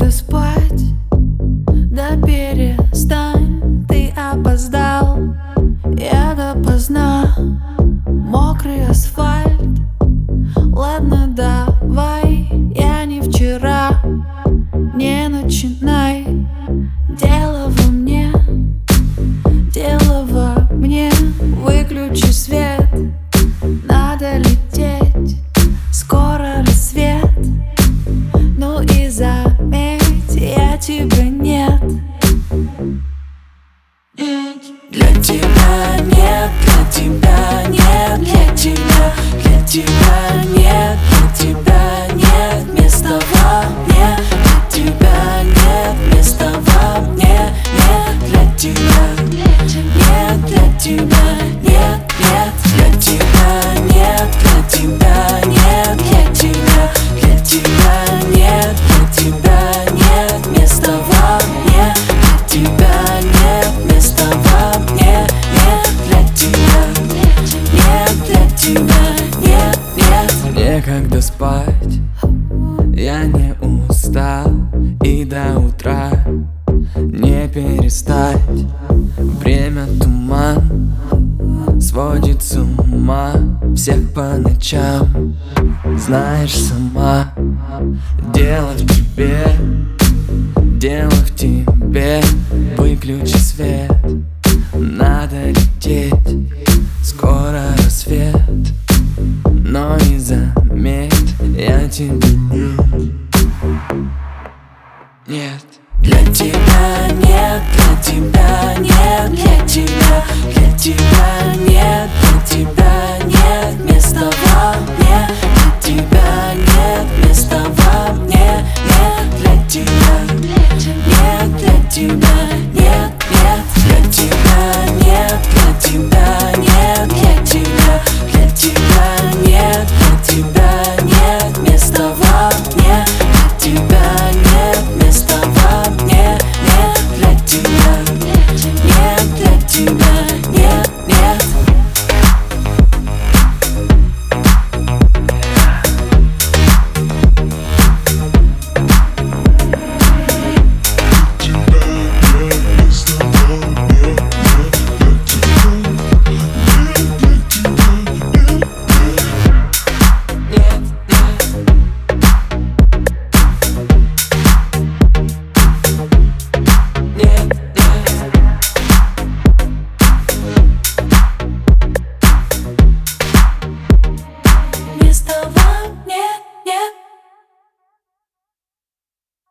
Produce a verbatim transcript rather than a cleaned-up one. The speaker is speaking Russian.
Некогда спать, да перестань, ты опоздал. Я допоздна, мокрый асфальт. Ладно, давай, я не вчера. Не начинай, дело во мне, дело во мне. Выключи свет, надо лететь, скоро рассвет. Ну и заметь, я тебя нет. Для тебя нет, для тебя нет, для тебя, для тебя нет, для тебя нет места во мне, для тебя нет места во мне, нет, для тебя, нет, для тебя, нет, нет, для тебя нет, для тебя нет, для тебя, для тебя нет, для тебя нет места во мне, для тебя нет места во мне, нет, для тебя, нет, для тебя, нет, нет. Некогда спать, я не устал, и до утра не перестать. Время туман сводит с ума всех по ночам. Знаешь сама, дело в тебе, дело в тебе. Выключи свет, надо лететь, скоро рассвет. Но и заметь, я тебя